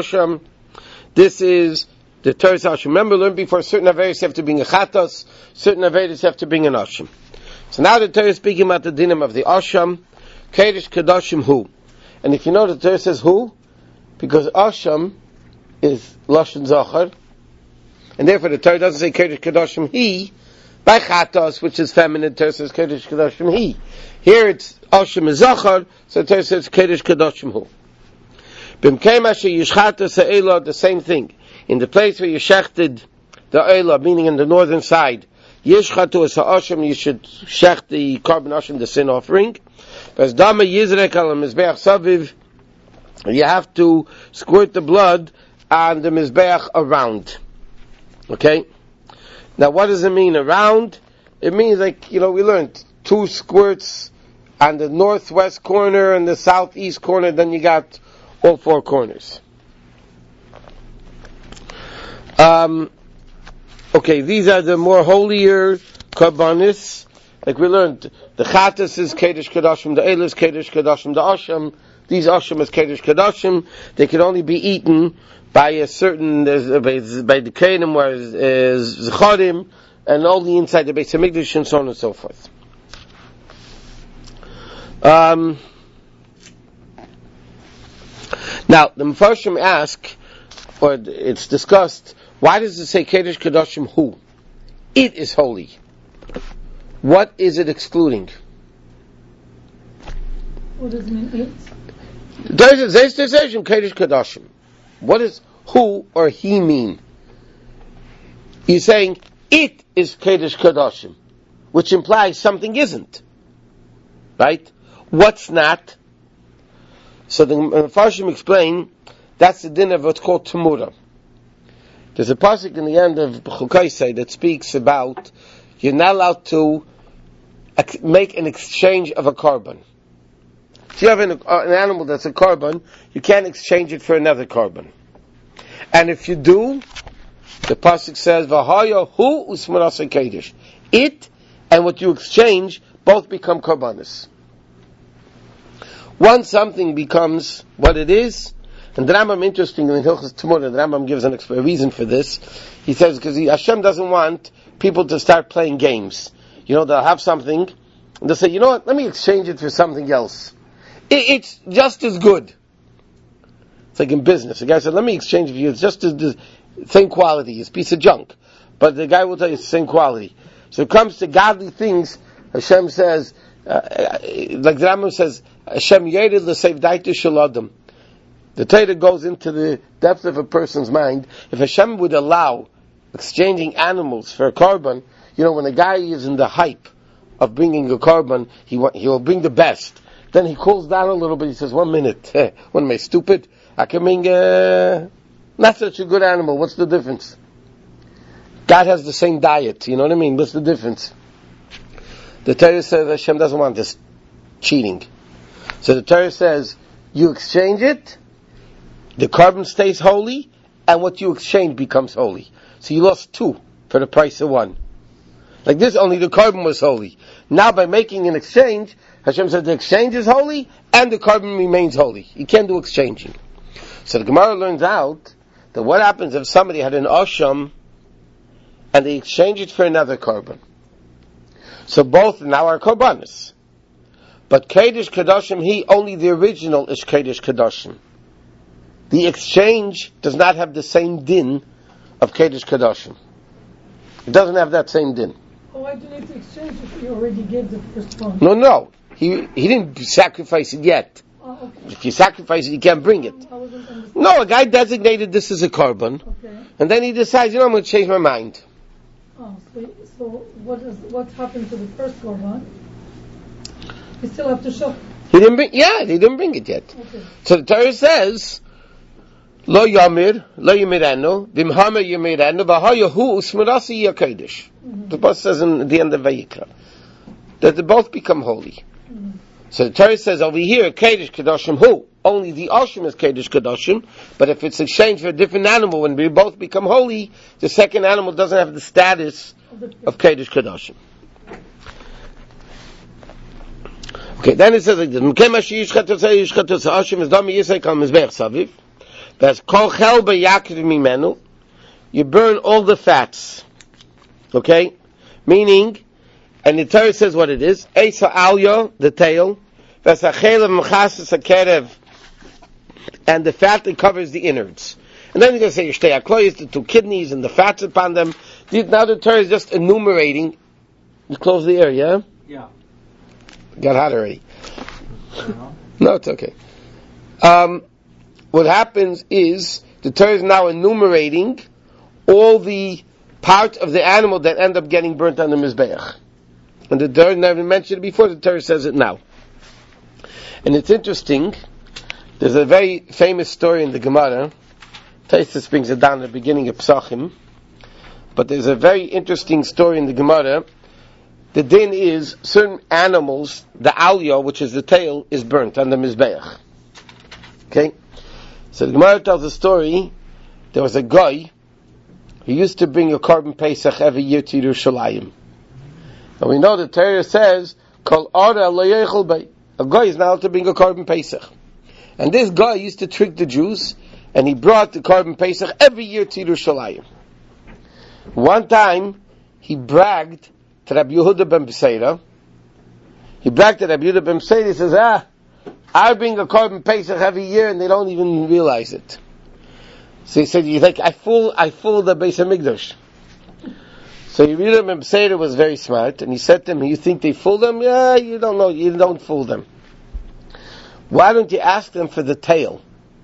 A: is the Torah Asham. Remember, learn before certain Averis have to bring a Chatos, certain Averis have to bring an Asham. So now the Torah is speaking about the dinim of the Asham, Kedesh Kedoshim Hu. And if you know, the Torah says Hu, because Asham is Lashon Zachar, and therefore the Torah doesn't say Kedesh Kedoshim He, by Chatos, which is feminine, the Torah says Kedesh Kedoshim He. Here it's Asham is Zachar, so the Torah says Kedesh Kedoshim Hu. B'mkei Mashe Yishchatos Ha'ela, the same thing. In the place where you shechted the Eila, meaning in the northern side, Yishchatu is Ha'asham, you should shecht the carbon Asham, the sin offering. As Dama Yizrek al Mizbeach Saviv, you have to squirt the blood on the Mizbeach around. Okay? Now what does it mean around? It means like, we learned 2 squirts on the northwest corner and the southeast corner, then you got all 4 corners. Okay, these are the more holier karbanis. Like we learned, the Chatas is Kedesh Kedoshim, the Eil is Kedesh Kedoshim, the Asham, these Asham is Kedesh Kedoshim. They can only be eaten by a certain, by the Kenim, where is Zecharim, and only inside the Beis HaMikdash, and so on and so forth. Now, the Mefarshim ask, or it's discussed, why does it say Kedesh Kedoshim Hu? It is holy. What is it excluding?
H: What does it mean, it?
A: There's a Kedesh Kedoshim. What does Hu or He mean? You're saying it is Kedesh Kedoshim, which implies something isn't. Right? What's not? So the Mefarshim explain, that's the din of what's called Tamura. There's a pasuk in the end of Chukaisei that speaks about you're not allowed to make an exchange of a carbon. If you have an animal that's a carbon, you can't exchange it for another carbon. And if you do, the pasuk says, "V'haya hu usmarasa kedesh." It and what you exchange both become karbanis. Once something becomes what it is, and the Rambam, interestingly, in Hilchos Tamura, the Rambam gives a reason for this. He says, because Hashem doesn't want people to start playing games. They'll have something, and they'll say, you know what, let me exchange it for something else. It's just as good. It's like in business. The guy said, let me exchange it for you, it's just the same quality, it's a piece of junk. But the guy will tell you it's the same quality. So it comes to godly things, Hashem says, like the Rambam says, Hashem yered l'seif daita shel adam. The Torah goes into the depth of a person's mind. If Hashem would allow exchanging animals for a carbon, when a guy is in the hype of bringing a carbon, he will bring the best. Then he cools down a little bit, he says, 1 minute, what am I, stupid? I can bring not such a good animal, what's the difference? God has the same diet, you know what I mean? What's the difference? The Torah says Hashem doesn't want this cheating. So the Torah says, you exchange it, the carbon stays holy, and what you exchange becomes holy. So you lost 2 for the price of 1. Like this, only the carbon was holy. Now by making an exchange, Hashem said the exchange is holy, and the carbon remains holy. You can't do exchanging. So the Gemara learns out that what happens if somebody had an Asham, and they exchange it for another carbon. So both now are karbanis. But Kedesh Kedoshim, only the original is Kedesh Kedoshim. The exchange does not have the same din of Kedesh Kedoshim. It doesn't have that same din.
H: Why do you need to exchange if you already gave the first one?
A: No. He didn't sacrifice it yet.
H: Okay.
A: If you sacrifice it, you can't bring it. No, a guy designated this as a carbon, and then he decides, I'm going to change my mind.
H: So what happened to the first one? You still have to show.
A: He didn't bring it yet. Okay. So the Torah says, Lo yamirenu, dimhamer yamirenu, v'hayahu usmarasi yakodesh. The Pasuk says in the end of Vayikra. that they both become holy. So the Torah says over here, Kedesh Kedoshim Hu. Only the Oshim is Kedesh Kedoshim, but if it's exchanged for a different animal, when we both become holy, the second animal doesn't have the status of Kedesh Kedoshim. Okay, then it says like this, Oshim is Dami Yisrael Kal Mizbeach Saviv, That's Kol Chel B'Yakid Mimenu, you burn all the fats. Okay? Meaning, and the Torah says what it is, Eisa Alya, the tail, Vesachelev Mechasas HaKerev, and the fat that covers the innards. And then you're going to say, Shtei HaKloyes, the two kidneys and the fats upon them. Now the Torah is just enumerating. You close the air, yeah?
F: Yeah.
A: Got hot already. No, it's okay. What happens is, the Torah is now enumerating all the parts of the animal that end up getting burnt on the Mizbeach. And the Torah never mentioned it before, the Torah says it now. And it's interesting, there's a very famous story in the Gemara, Taisus brings it down at the beginning of Psachim, but there's a very interesting story in the Gemara. The din is, certain animals, the alya, which is the tail, is burnt on the Mizbeach. Okay? So the Gemara tells a story, there was a guy, who used to bring a korban Pesach every year to Yerushalayim. And we know the Torah says, Kol Ara Lo Yechol Bei. A guy is now to bring a korban Pesach. And this guy used to trick the Jews, and he brought the korban Pesach every year to Yerushalayim. One time, he bragged to Rabbi Yehuda ben Beseira. He bragged to Rabbi Yehuda ben Beseira, he says, I bring a korban Pesach every year, and they don't even realize it. So he said, "You think I fool the Beis Hamikdash?" So Yehuda ben Beseira was very smart, and he said to him, "You think they fool them? Yeah, you don't know. You don't fool them. Why don't you ask them for the tail?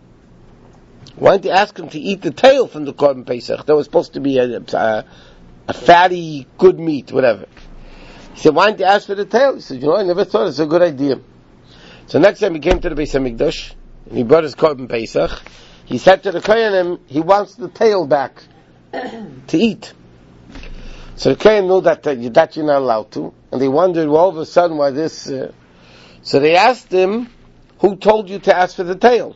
A: Why don't you ask them to eat the tail from the korban Pesach? That was supposed to be a fatty, good meat, whatever." He said, "Why don't you ask for the tail?" He said, "I never thought it's a good idea." So next time he came to the Beis Hamikdash, and he brought his korban Pesach, he said to the Kohanim, he wants the tail back to eat. So the Kohanim knew that you're not allowed to, and they wondered, all of a sudden, why this... So they asked him, who told you to ask for the tail?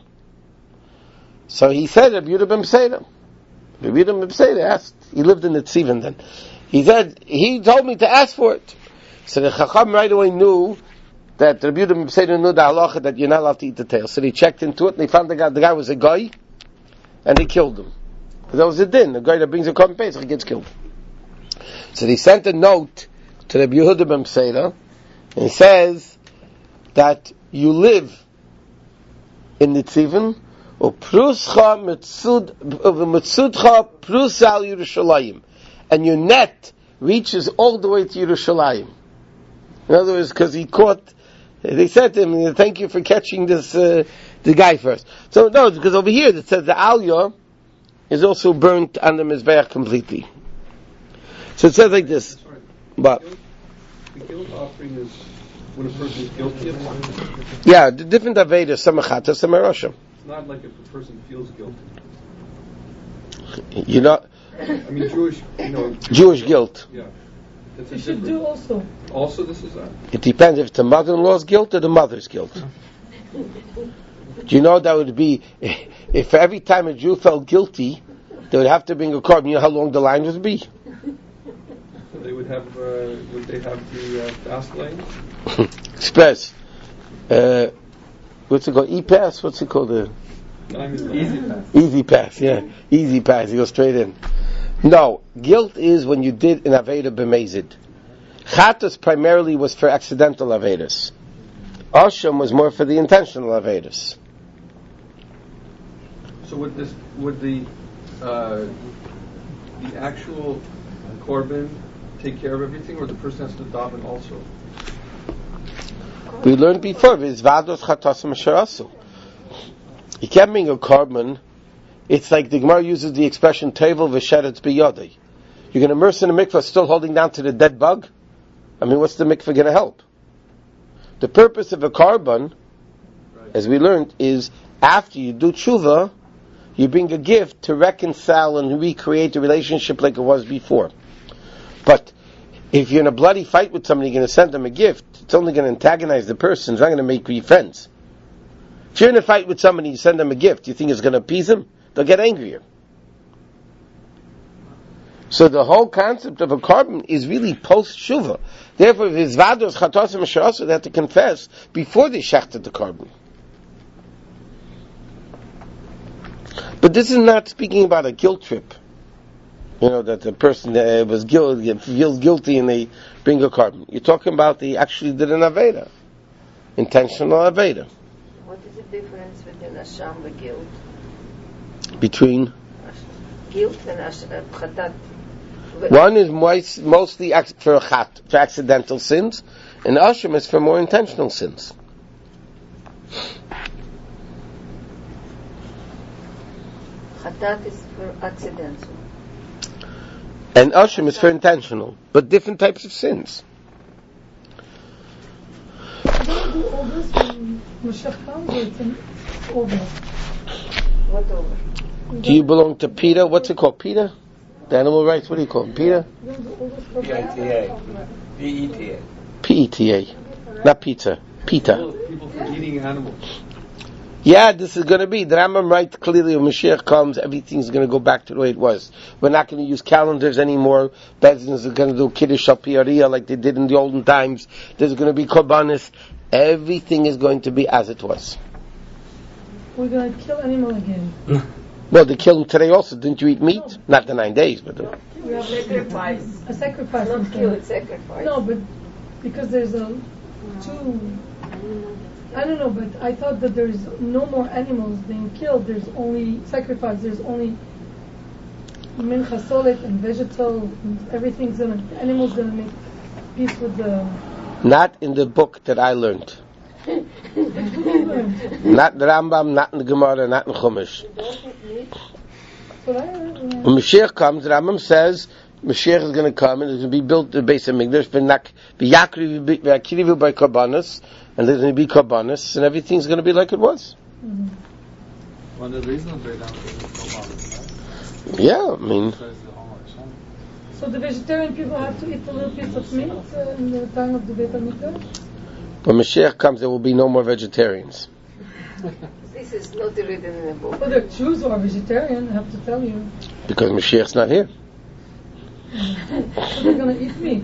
A: So he said, Rabbi Yehuda ben Beseira. Rabbi Yehuda ben Beseira asked, he lived in the Tzivin then. He said, he told me to ask for it. So the Chacham right away knew that Rabbi Yehuda ben Beseira knew the halacha that you're not allowed to eat the tail. So they checked into it, and they found the guy was a guy, and they killed him. That was a din. The guy that brings a korban Pesach, he gets killed. So they sent a note to Rabbi Yehuda ben Beseira, and it says that you live in the Tzivin, and your net reaches all the way to Yerushalayim. In other words, because he caught, they said to him, "Thank you for catching this the guy first." So no, because over here it says the alya is also burnt on the mizbeach completely. So it says like this. But
D: the guilt offering is when a person is guilty of something.
A: Yeah, the different avedas, some achata, some arosha.
D: It's not like if a person feels guilty.
A: You're not.
D: I mean,
A: Jewish guilt.
D: Yeah. It's
H: You should do also.
D: Also, this is that.
A: It depends if it's the mother-in-law's guilt or the mother's guilt. Do you know that would be, if every time a Jew felt guilty, they would have to bring a korban. You know how long the line would be?
D: So they would have, would they have the fast lane?
A: Express. What's it called? E-Pass? What's it called?
D: Easy pass.
A: Easy Pass, yeah. Easy Pass, you go straight in. No, guilt is when you did an Aveda b'mezid. Chatas primarily was for accidental Avedas. Asham was more for the intentional Avedas.
D: So would the actual korban take care of everything, or the person has to daven also?
A: We learned before, Vizvados Chatasim Asharasu. You can't bring a korban. It's like the Gemara uses the expression Tevel v'sheretz biyodei. You're going to immerse in a mikvah still holding down to the dead bug? I mean, what's the mikvah going to help? The purpose of a korban, as we learned, is after you do tshuva, you bring a gift to reconcile and recreate the relationship like it was before. But If you're in a bloody fight with somebody, you're going to send them a gift. It's only going to antagonize the person. It's not going to make you friends. If you're in a fight with somebody, you send them a gift. You think it's going to appease them? They'll get angrier. So the whole concept of a carbon is really post-shuva. Therefore, if it's vados, chatosim, and sharasim, they have to confess before they shechted the carbon. But this is not speaking about a guilt trip. That the person was feels guilty and they bring a carbon. You're talking about they actually did an Aveda. Intentional Aveda.
C: What is the difference between Asham and guilt?
A: Between?
C: Guilt and Chatat.
A: One is mostly for accidental sins, and Asham is for more intentional sins.
C: Chatat is for accidental.
A: And Asham is for intentional, but different types of sins.
H: Don't do all this when Mashiach comes, or it's over?
C: What over?
A: Do you belong to PETA? What's it called? PETA? The animal rights? What do you call it? PETA?
G: PETA. PETA.
A: PETA. Not pizza. PETA.
D: People for eating animals.
A: Yeah, this is going to be. The Rambam writes clearly when Mashiach comes, everything's going to go back to the way it was. We're not going to use calendars anymore. Bezdins are going to do Kiddush al Pi Ariyah like they did in the olden times. There's going to be Korbanos. Everything is going to be as it was.
H: We're going to kill animal again.
A: Well, they killed them today also. Didn't you eat meat? No. Not the 9 days, but...
C: We have sacrifice.
H: A sacrifice.
C: Not kill, it's sacrifice.
H: No, but because there's two... I don't know, but I thought that there's no more animals being killed. There's only sacrifice. There's only mincha solet and vegetal. And everything's animals gonna make peace with the.
A: Not in the book that I learned. Not the Rambam, not in the Gemara, not in Chumash. When Mashiach comes, the Rambam says Mashiach is going to come and there's going to be built the base of Mikdash, by Korbanos, and there's going to be Korbanos, and everything's going to be like it was.
F: One of the reasons they're down to Korbanos, right?
A: Yeah, I mean.
H: So the vegetarian people have to eat a little piece of meat in the time of the Beit HaMikdash?
A: When Mashiach comes, there will be no more vegetarians.
C: This is not written in the book.
H: Well, the Jews are vegetarian, I have to tell you.
A: Because Mashiach's not here.
H: So they're going to eat meat.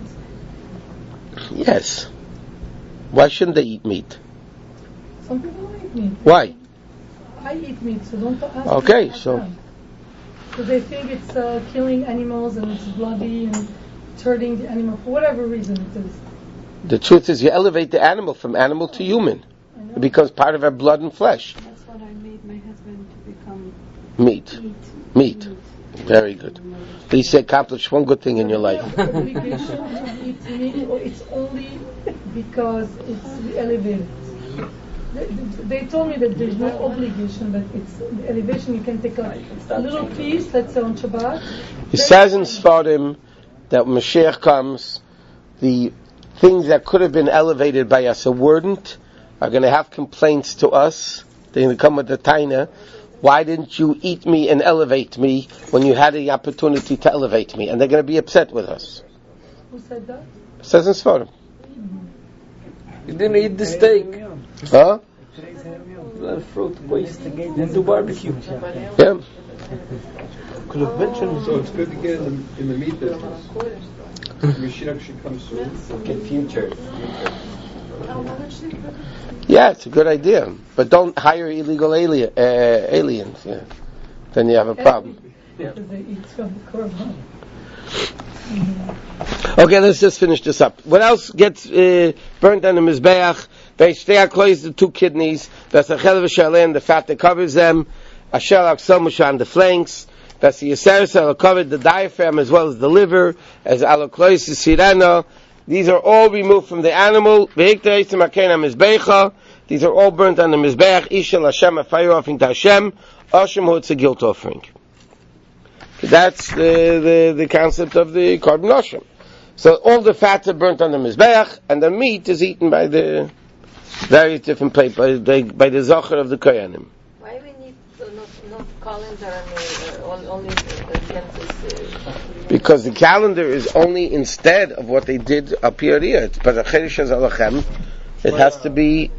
A: Yes. Why shouldn't they eat meat?
H: Some people don't eat meat.
A: Why?
H: I eat meat, so don't ask
A: Okay,
H: me.
A: so...
H: Because they think it's killing animals and it's bloody and turning the animal for whatever reason it is.
A: The truth is, you elevate the animal from animal to human. It becomes part of our blood and flesh.
B: That's what I made my husband to become
A: Meat. Very good. At least you accomplished one good thing in your life.
H: Obligation to eat meat, or it's only because it's elevated. They told me that there's no obligation, but it's the elevation. You can take a little piece, let's say on Shabbat.
A: It says in Sfarim that when Mashiach comes, the things that could have been elevated by us or weren't are going to have complaints to us. They're going to come with the taina. Why didn't you eat me and elevate me when you had the opportunity to elevate me? And they're going to be upset with us.
H: Who said that?
A: It says in Sfarim.
E: You didn't eat the steak.
A: Huh?
E: Fruit waste and do barbecue.
A: Yeah.
D: Could have mentioned. So it's good to get in the meat business. Mashiach should come soon.
G: In future.
A: Yeah, it's a good idea. But don't hire illegal aliens. Yeah. Then you have a problem.
H: Because they eat from the korban.
A: Okay, let's just finish this up. What else gets burnt on the Mizbeach? Ve'ishtei HaKlois, the 2 kidneys. That's the Chel v'Shalem, the fat that covers them. Asher Aksel on the flanks. That's the Yisrael covered the diaphragm as well as the liver. As Aloklois, the Sirena. These are all removed from the animal. These are all burnt on the Mizbeach. Ishel Hashem, a fire offering to Hashem. Hashem, it's a guilt offering. That's the concept of the carbon Hashem. So all the fats are burnt on the Mizbeach, and the meat is eaten by the various different places, by the Zocher of the Koyanim.
C: Why we need to not calendar and only against
A: Because the calendar is only instead of what they did up here. But a chedesh alachem, it has to be